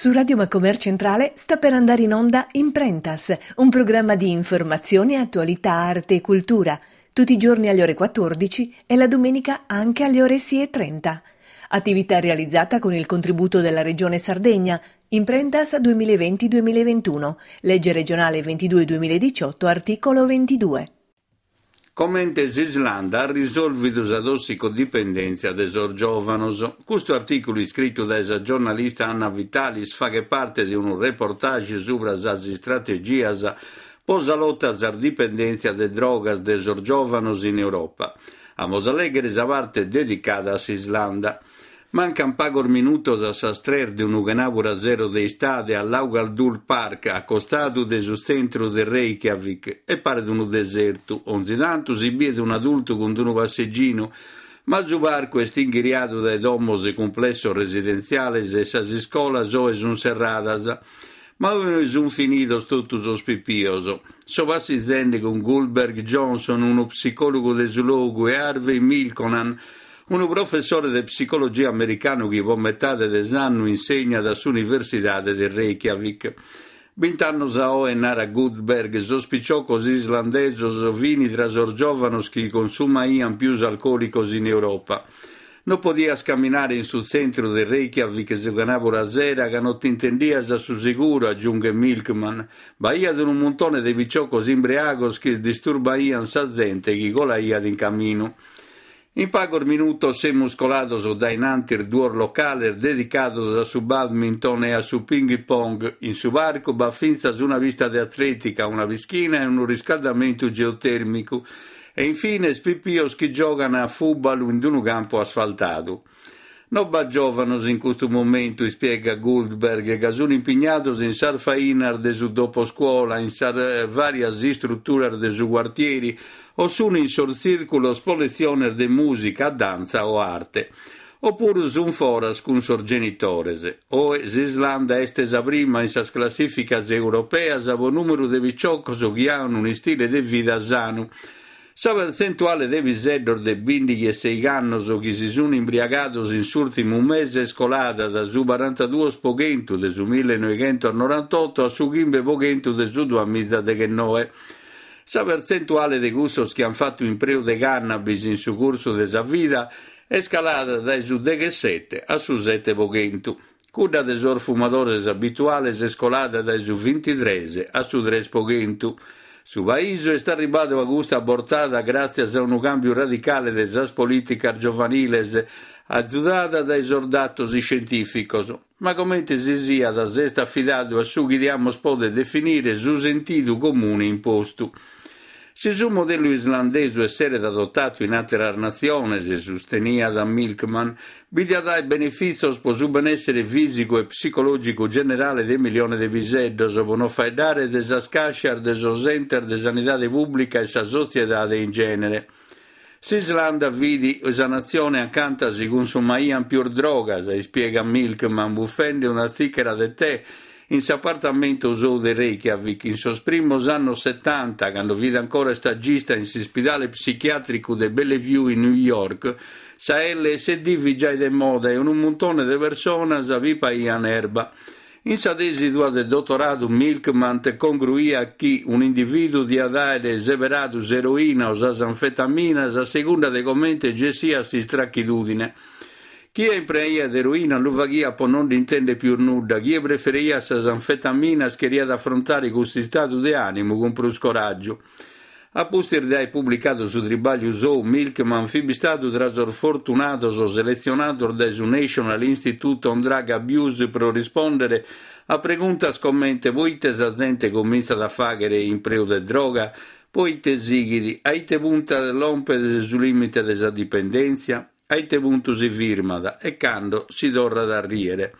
Su Radio Macomer Centrale sta per andare in onda Imprentas, un programma di informazione, attualità, arte e cultura, tutti i giorni alle ore 14 e la domenica anche alle ore 6:30. Attività realizzata con il contributo della Regione Sardegna, Imprentas 2020-2021, legge regionale 22-2018, articolo 22. Commenta l'Islanda ha risolvido la tossicodipendenza dei giovanos. Questo articolo scritto dalla giornalista Anna Vitalis fa parte di un reportage sulle strategie per la lotta alla dipendenza delle droghe dei giovanos in Europa. Vamos a leggere la parte dedicata all'Islanda. Mancan pagor minutos a sastrer de un uganavura zero de estade all'Augaldur Park accostato del centro del Reykjavik e pare di un deserto, onzi tanto si vede un adulto con un passeggino, ma il barco è stinghiriato dai domos e complesso residenziale e sas scolas o es un serradas, ma es un finito tutto sospipioso. Sovassi zende con Goldberg Johnson, uno psicologo del luogo, e Harvey Milconan, un professore di psicologia americano che per metà dell'anno insegna all'Università del Reykjavik. 20 anni fa Nara Goldberg sospicciò così islandesos vini tra i giovani che consumano più alcolicos in Europa. Non podia camminare in sul centro del Reykjavik se ganava la sera che non ti intendia su sicuro, aggiunge Milkman. Baia di un montone di viciocos imbriagos che disturbaian sa gente che colaia in cammino. In pagor minuto se muscolados da inantir duor locale dedicados a su badminton e a su ping pong in su barco va finza su una vista di atletica, una vischina e un riscaldamento geotermico e infine spippios che giocano a football in un campo asfaltato. Non va giovanos in questo momento, spiega Goldberg, che sono impegnados in sarfainar de su dopo scuola, in varie strutture de su quartieri, o sono in circolo spolezioner de musica, danza o arte, oppure sun foras con sor genitores. O l'Islanda est sa prima in sas classificas europeas a buon numero de viciocos che hanno un stile de vita sano. Sa percentuale de viseddor de 26 annos che si sono imbriagados in s'ultimo mese scolata da su 42% de su 1998 a su 15% de su 2019. Sa percentuale de gustos che han fatto impreo de cannabis in su corso de sa vita è scalata dai su 17 a su 7%. Cuda de sor fumadores abituales è scolata dai su 23 a su 3%. Su paese è arrivato a questa portata grazie a un cambio radicale delle politiche giovanili azzudata dai sordatos scientificos. Ma come si sia da est affidato a su che diamo spode definire su sentido comune imposto. Se su modello islandese essere adottato in altre nazioni, se sostenía da Milkman, vide dai beneficios per su benessere fisico e psicologico generale di milioni di viseddos, per non fare dare desascasciar de so center de sanità pubblica e sa società in genere. S'Islanda vidi esa nazione accanto si consumaian più drogas, e spiega Milkman, buffende una zicchera de tè in s'appartamento zoo de Reykjavik in sos primos anni 70, quando vide ancora stagista in s'ospedale psichiatrico de Bellevue in New York, sa LSD vigiai de moda e un montone de persone avipaian erba. In sa tesi del dottorato Milkman congruia che un individuo di adare severatus eroina o anfetaminas a seconda de commente gessia si strachidudine. Chi è impreia d'eroina lo vaghia po non intende più nulla, chi preferia sas anfetaminas queria ad affrontare questo stato di animo con più coraggio. A postir dai pubblicato su Tribaglio Zoo, Milkman fu stato tra i fortunatos o selezionato dal National Institute on Drug Abuse per rispondere a preguntas commente poite sa gente comincia a fare impreo de droga, poite zighidi, aite punta l'ompede sul limite della dipendenza, aite punto si firmada e quando si torna da riere.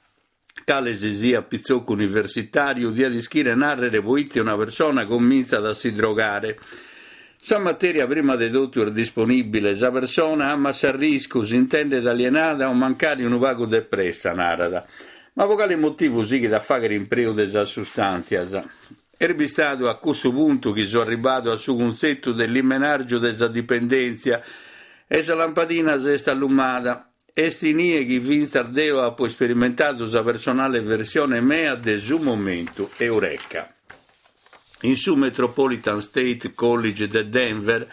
Cale si sia pizzocco universitario di adischire narrere poite una persona comincia a si drogare. Sa materia prima de tutto è disponibile, sa persona ama sa rischio, si intende alienata o mancare un vago depressa, narrata. Ma per quale motivo si che da fare impreo della sostanza? Erbi stato a questo punto che sono arrivato a su concetto dell'immenaggio della dipendenza e sa lampadina si è allumata Esti nieghi Vinzardeo ha poi sperimentato la personale versione mea de su momento Eureka. In su Metropolitan State College de Denver,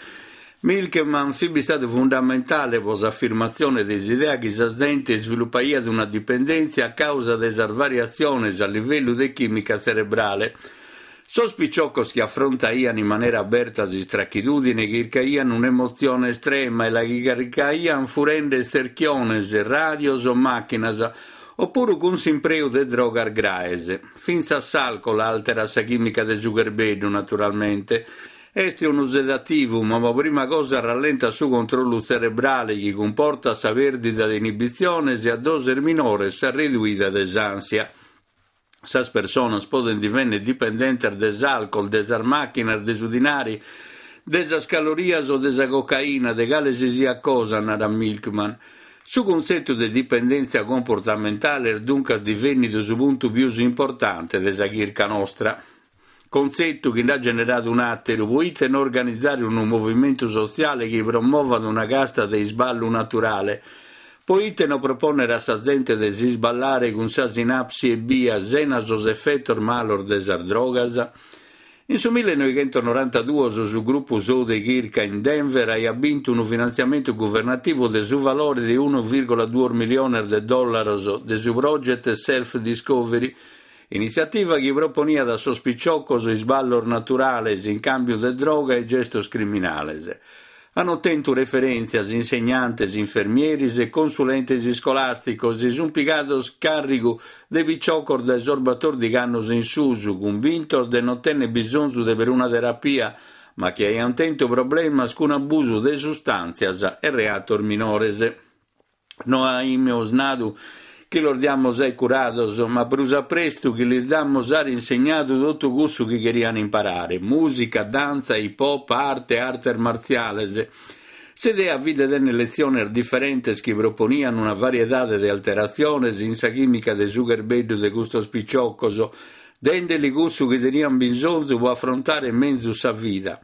Milkman fu stato fondamentale per l'affermazione dell'idea che la gente sviluppaia di una dipendenza a causa delle variazioni a livello di chimica cerebrale. Sospicciocos che affrontaiano in maniera aperta la strachidudine, che cercaiano un'emozione estrema e la che cercaiano furende serchiones, radios o macchinas, oppure con s'impreu de droga graese. Finza s'alcol altera la chimica del zuccherbedo, naturalmente. Este uno sedativo, ma prima cosa rallenta su controllo cerebrale che comporta sa perdita di inibizione e a dose minore sa riduita dell'ansia. Sas personas poden divenne dipendenter des alcol, des macchinas, des udinari, des calorias o des cocaina, de gale sia cosa, nara Milkman. Su concetto di dipendenza comportamentale è dunque divenuto su punto più importante della chirca nostra. Concetto che ha generato un attero, poite organizzare un movimento sociale che promuova una casta di sballo naturale, poite no proponere a sa gente di si sballare con sa sinapsi e via senasos effettor malor desar drogas. In su 1992 su gruppo Sode Kirka in Denver ha vinto un finanziamento governativo del suo valore di 1,2 milioni di dollari del suo progetto Self Discovery, iniziativa che proponia da sospicciocos sballor naturales in cambio di droga e gestos criminales. Hanno tento referenze a insegnantes, infermieris e consulentes scolasticos e un pigato scarico de bicciocor da esorbator di gannos in susu, convinto de non tenne bisogno de per una terapia, ma che hai un tento problema con abuso de sostanzias e reator minores. No aime osnadu che lo diamo ai curados, ma brusa presto che li dammo a insegnato tutto gusto che queriano imparare, musica, danza, hip hop, arte marziales. Se a vide delle lezioni differenti che proponiano una varietà di alterazioni in sa chimica de zuccherbedo de gusto spicciocoso, dende li gusto che teniano bisogno per affrontare mezzo sa vita.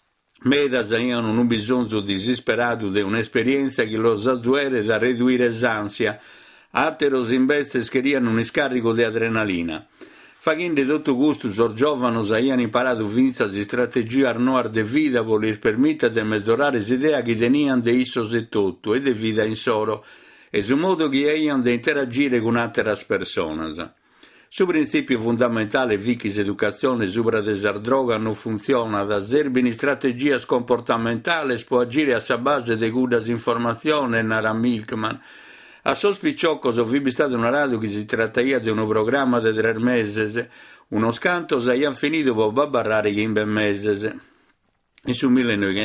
Medas avevano un bisogno disperato di un'esperienza che lo azzuere da ridurre l'ansia. Ateros invece scheriano un scarico di adrenalina. Facendo tutto gusto, i giovani hanno imparato vinza di strategia arnoar de vita per li permettere di mezzorare l'idea che teniano di isso e tutto e di vita in solo, e su modo che hanno di interagire con altre persone. Su principio fondamentale vi che l'educazione sopra desar droga non funziona, da serbini strategie comportamentali può agire a sa base di gudas informazioni, nara Milkman. A sospicciocos vi stato una radio che si trattaia di un programma di 3 mesi, uno scanto s'aian finito per babbarrare in 20 mesi. In su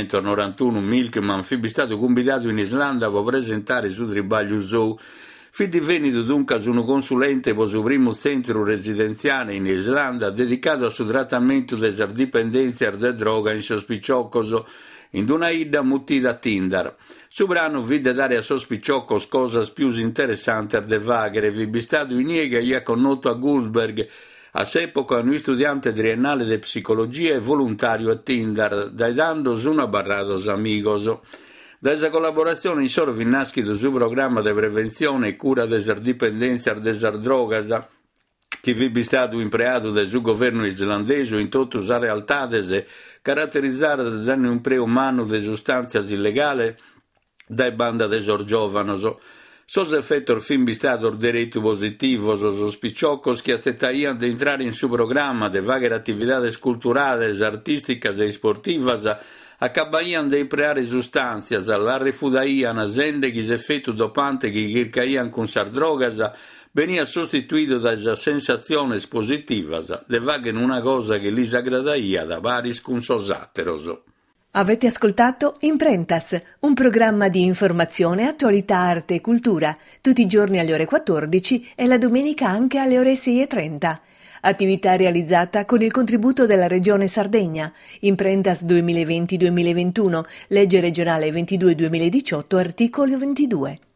1991 Milkman fu stato convidato in Islanda per presentare su Tribaglio Show. Fu divenuto dunque un consulente per il primo centro residenziale in Islanda dedicato al trattamento delle dipendenze da droga in sospicciocos, in una ida mutida Tinder. Su brano vide dare a sospicciocos cosas più interessanti de vagere, vi stato in niega e connoto a Goldberg, a s'epoca un studiante triennale di psicologia e volontario a Tinder, dai dando una barrados amigos. Da esa collaborazione in soro nascido su programma di prevenzione e cura desar dipendenza desar drogas, che vi stato impreato del suo governo islandese in tutta la realtà caratterizzata da un impreo umano di sostanze illegali dai banda desor giovanos. Sos effettor fin stato diretto positivo sospicciocos che accettaian di entrare in su programma de varie attività culturali, artistiche e sportive, accabaian di impreare sostanze, la refudaian sende che effetto dopante che cercaian con sar drogas, venia sostituito da sensazioni positive, de vaghe una cosa che li aggradaia da varis con sosateros. Avete ascoltato Imprentas, un programma di informazione, attualità, arte e cultura, tutti i giorni alle ore 14 e la domenica anche alle ore 6:30. Attività realizzata con il contributo della Regione Sardegna. Imprentas 2020-2021, legge regionale 22-2018, articolo 22.